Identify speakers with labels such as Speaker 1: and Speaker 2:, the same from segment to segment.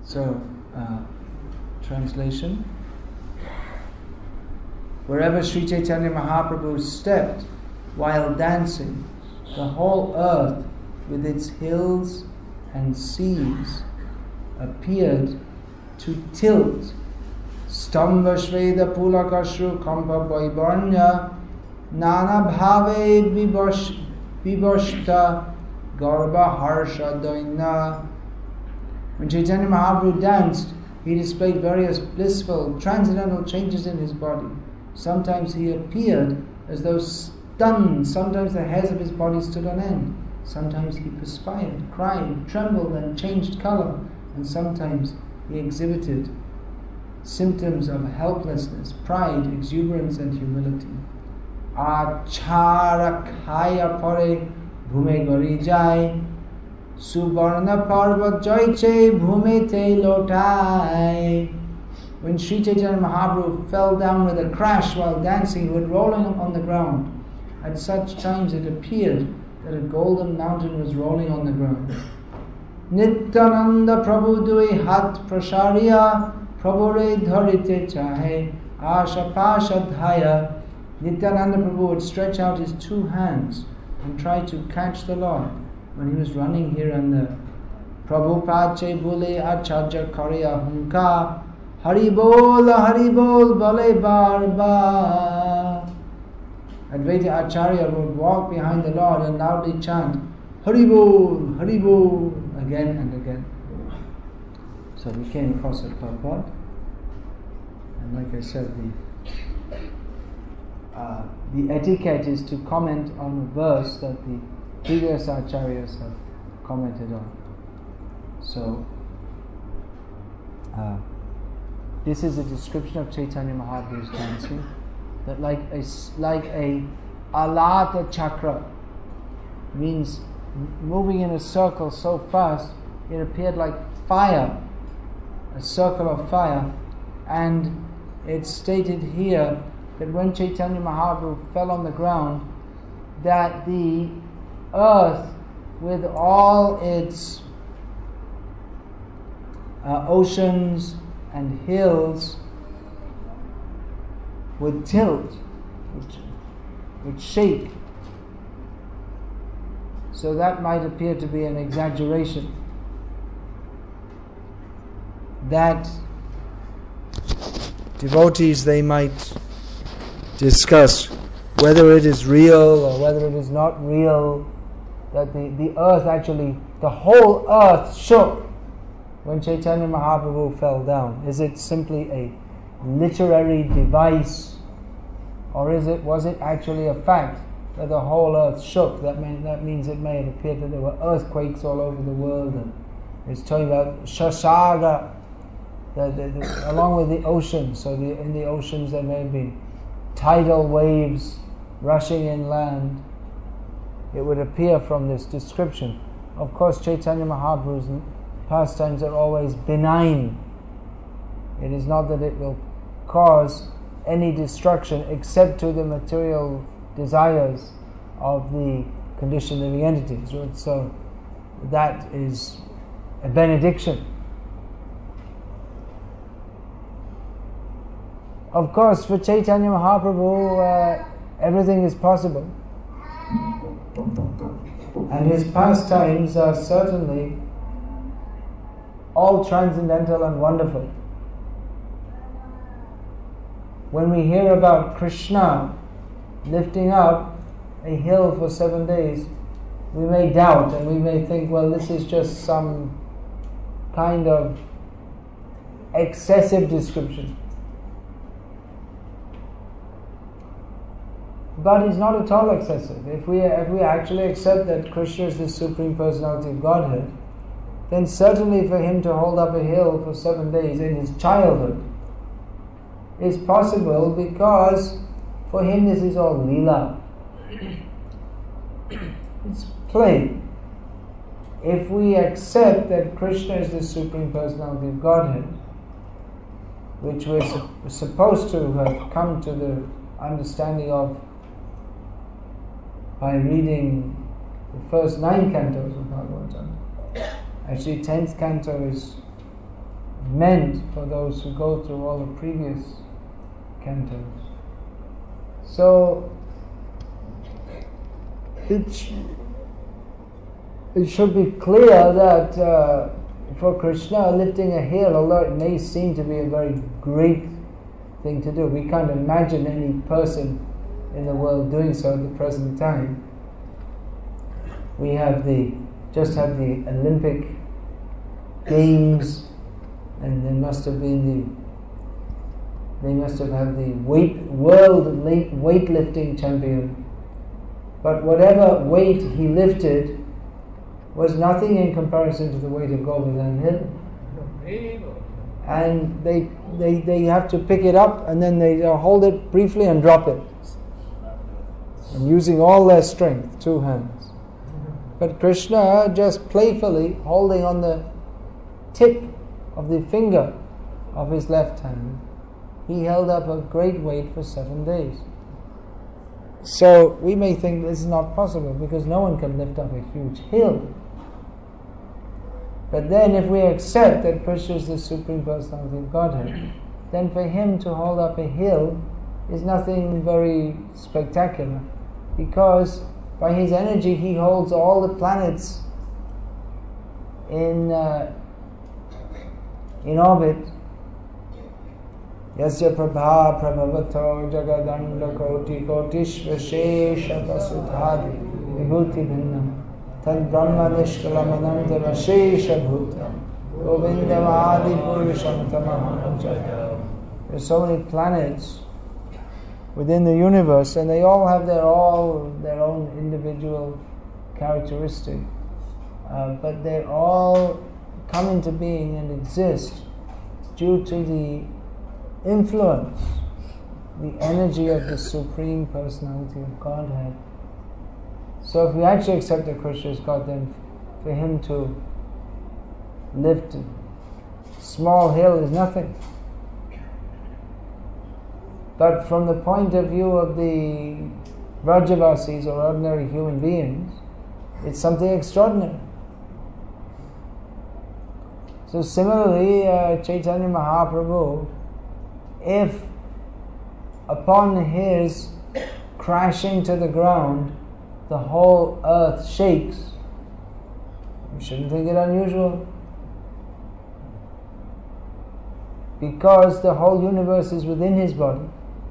Speaker 1: So, translation. Wherever Sri Chaitanya Mahaprabhu stepped while dancing, the whole earth with its hills and seas appeared to tilt. Stamba Shveda Pulakashru Kampa Vaibanya Nana Bhave Vibhashta Garba Harsha Daina. When Chaitanya Mahaprabhu danced, he displayed various blissful, transcendental changes in his body. Sometimes he appeared as though stunned, sometimes the hairs of his body stood on end. Sometimes he perspired, cried, trembled and changed color, and sometimes he exhibited symptoms of helplessness, pride, exuberance and humility. Achara khaya pare bhume gari jai subarna parvat jaiche bhume te lotai. When Sri Chaitanya Mahaprabhu fell down with a crash while dancing, he was rolling on the ground. At such times it appeared that a golden mountain was rolling on the ground. Nityananda Prabhu dui hat prasharya Prabhure dharite chahe asha pasha dhaya. Nityananda Prabhu would stretch out his two hands and try to catch the Lord when he was running here and there. Prabhupada che bule acharya karya hunka Haribol bale bar bar. Advaita Acharya would walk behind the Lord and loudly chant Haribol, Haribol again and again. So we came across at Prabhupada, and like I said, the etiquette is to comment on a verse that the previous acharyas have commented on. So this is a description of Chaitanya Mahaprabhu's dancing, that like a alata chakra, means moving in a circle so fast, it appeared like fire, a circle of fire. And it's stated here that when Chaitanya Mahaprabhu fell on the ground, that the earth with all its oceans and hills would tilt, would shake. So that might appear to be an exaggeration. That devotees, they might discuss whether it is real or whether it is not real, that the earth actually, the whole earth shook when Chaitanya Mahaprabhu fell down. Is it simply a literary device, or was it actually a fact that the whole earth shook? That means it may have appeared that there were earthquakes all over the world, and it's talking about Shashaga, along with the ocean. So in the oceans there may have been tidal waves rushing inland. It would appear from this description. Of course, Chaitanya Mahaprabhu's pastimes are always benign. It is not that it will cause any destruction except to the material desires of the conditioned living entities. So that is a benediction. Of course, for Chaitanya Mahaprabhu, everything is possible. And his pastimes are certainly all transcendental and wonderful. When we hear about Krishna lifting up a hill for 7 days, we may doubt and we may think, well, this is just some kind of excessive description. But it's not at all excessive. If we actually accept that Krishna is the Supreme Personality of Godhead, then certainly for him to hold up a hill for 7 days in his childhood is possible, because for him this is all Leela. It's play. If we accept that Krishna is the Supreme Personality of Godhead, which we're supposed to have come to the understanding of by reading the first 9 cantos of Bhagavatam. Actually, 10th canto is meant for those who go through all the previous cantos. So it should be clear that for Krishna, lifting a hill, although it may seem to be a very great thing to do, we can't imagine any person in the world doing so at the present time. We have the Olympic Games, and they must have had the world weightlifting champion. But whatever weight he lifted was nothing in comparison to the weight of Govardhan Hill. And they have to pick it up and then they hold it briefly and drop it. And using all their strength, 2 hands. But Krishna just playfully holding on the tip of the finger of his left hand, he held up a great weight for 7 days. So we may think this is not possible because no one can lift up a huge hill. But then if we accept that Krishna is the Supreme Personality of Godhead, then for him to hold up a hill is nothing very spectacular, because by his energy he holds all the planets in orbit. Yasya prabha prabhavato jagadanda koti kotishvashesha vasudhadi vibhuti bhinnam tad brahma nishkalamananta vashesha bhutam govindavadi purusham tamaham jaya. There are so many planets within the universe, and they all have their own individual characteristic, but they all come into being and exist due to the influence, the energy of the Supreme Personality of Godhead. So if we actually accept that Krishna is God, then for him to lift a small hill is nothing. But from the point of view of the Vrajavasis or ordinary human beings, it's something extraordinary. So similarly, Chaitanya Mahaprabhu, if upon his crashing to the ground, the whole earth shakes, you shouldn't think it unusual. Because the whole universe is within his body.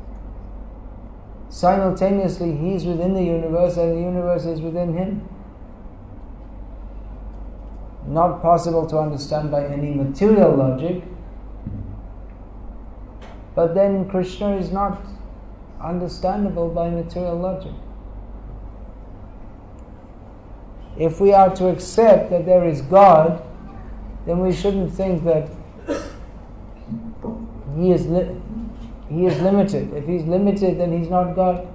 Speaker 1: Simultaneously, he is within the universe and the universe is within him. Not possible to understand by any material logic. But then Krishna is not understandable by material logic. If we are to accept that there is God, then we shouldn't think that He is limited. If he's limited, then he's not God.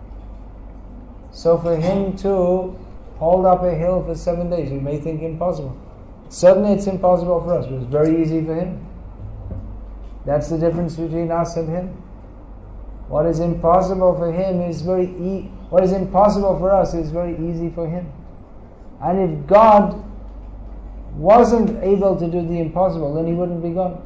Speaker 1: So for him to hold up a hill for 7 days, you may think impossible. Certainly it's impossible for us, but it's very easy for him. That's the difference between us and him. What is impossible for him is what is impossible for us is very easy for him. And if God wasn't able to do the impossible, then he wouldn't be God.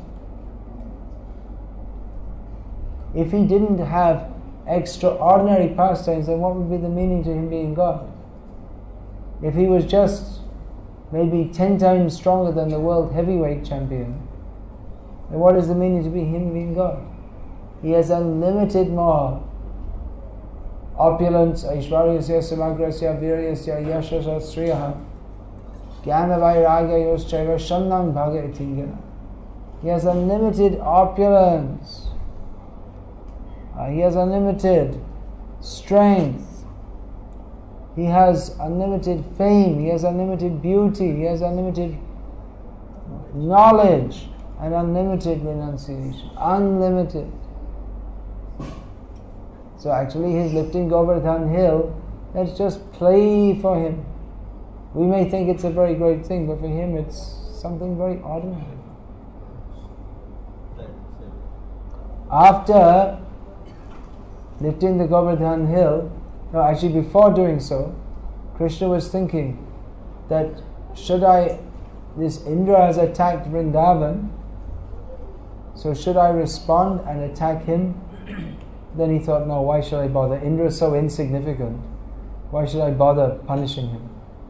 Speaker 1: If he didn't have extraordinary pastimes, then what would be the meaning to him being God? If he was just maybe 10 times stronger than the world heavyweight champion, then what is the meaning to be him being God? He has unlimited more opulence, aishvaryasya, samagrasya, viryasya, yashasya, sriyaha, jnana vairagyayoschaiva, shamnam bhaga itingana. He has unlimited opulence. He has unlimited strength. He has unlimited fame. He has unlimited beauty. He has unlimited knowledge and unlimited renunciation. Unlimited. So actually his lifting Govardhan Hill, that's just play for him. We may think it's a very great thing, but for him it's something very ordinary. After lifting the Govardhan Hill, no, actually before doing so, Krishna was thinking that this Indra has attacked Vrindavan, So should I respond and attack him? Then he thought, no, why should I bother? Indra is so insignificant. Why should I bother punishing him?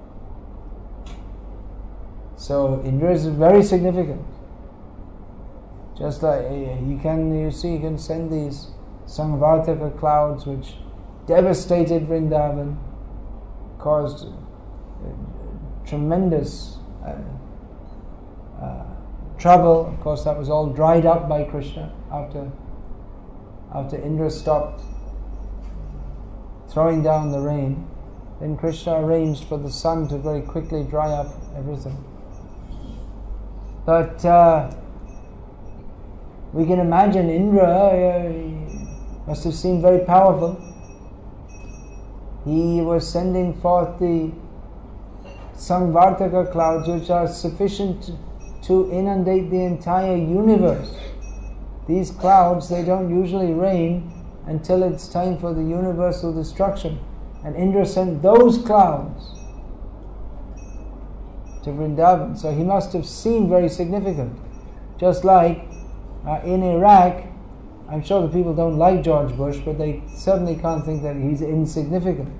Speaker 1: So Indra is very significant. Just like you can send these Sangvartaka clouds which devastated Vrindavan, caused tremendous trouble. Of course, that was all dried up by Krishna after Indra stopped throwing down the rain. Then Krishna arranged for the sun to very quickly dry up everything. But we can imagine Indra must have seemed very powerful. He was sending forth the Sangvartaka clouds, which are sufficient to inundate the entire universe. These clouds, they don't usually rain until it's time for the universal destruction. And Indra sent those clouds to Vrindavan. So he must have seemed very significant. Just like in Iraq, I'm sure the people don't like George Bush, but they certainly can't think that he's insignificant.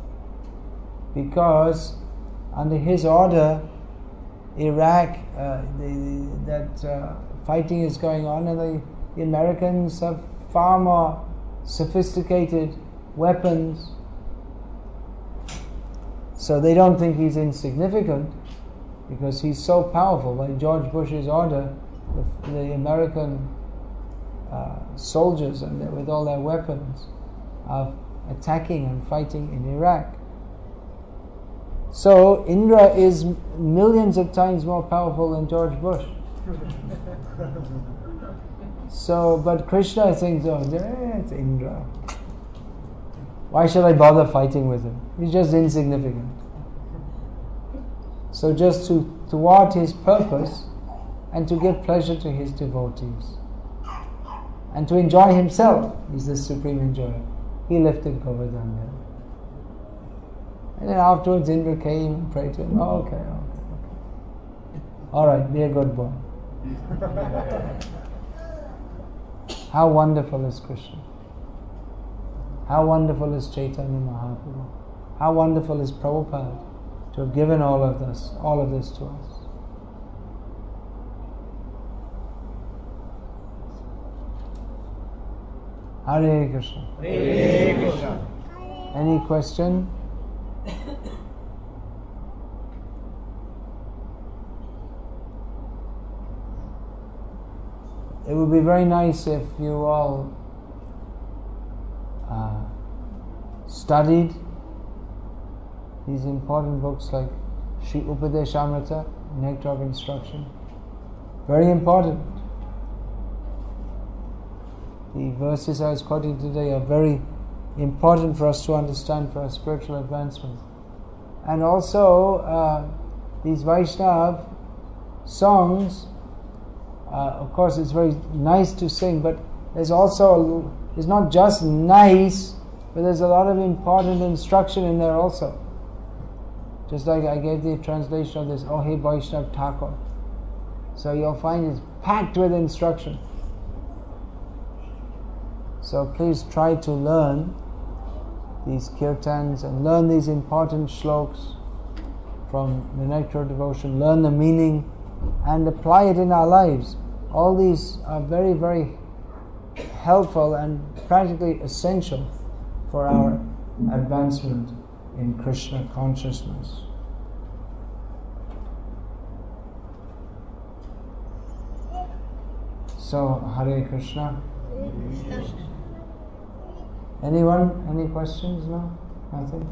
Speaker 1: Because under his order, Iraq, fighting is going on, and the Americans have far more sophisticated weapons. So they don't think he's insignificant because he's so powerful. By George Bush's order, the American soldiers and with all their weapons are attacking and fighting in Iraq. So Indra is millions of times more powerful than George Bush. So, but Krishna thinks, oh, it's Indra. Why should I bother fighting with him? He's just insignificant. So just to thwart his purpose and to give pleasure to his devotees and to enjoy himself, he's the supreme enjoyer. He lifted Govardhan. And then afterwards Indra came and prayed to him. Oh, okay. Alright, be a good boy. How wonderful is Krishna. How wonderful is Chaitanya Mahaprabhu. How wonderful is Prabhupada to have given all of this to us. Hare Krishna.
Speaker 2: Hare Krishna.
Speaker 1: Any question? It would be very nice if you all studied these important books like Sri Upadeshamrita, Nectar of Instruction. Very important. The verses I was quoting today are very important for us to understand for our spiritual advancement. And also these Vaishnav songs, of course it's very nice to sing, but it's not just nice, but there's a lot of important instruction in there also. Just like I gave the translation of this, Oh Hey Vaishnav Thakur. So you'll find it's packed with instruction. So please try to learn these kirtans and learn these important shlokas from the Nectar of Devotion, learn the meaning and apply it in our lives. All these are very, very helpful and practically essential for our advancement in Krishna consciousness. So, Hare Krishna. Anyone? Any questions? No? Nothing?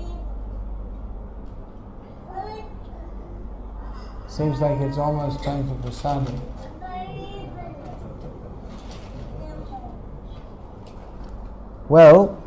Speaker 1: Seems like it's almost time for prasadam. Well,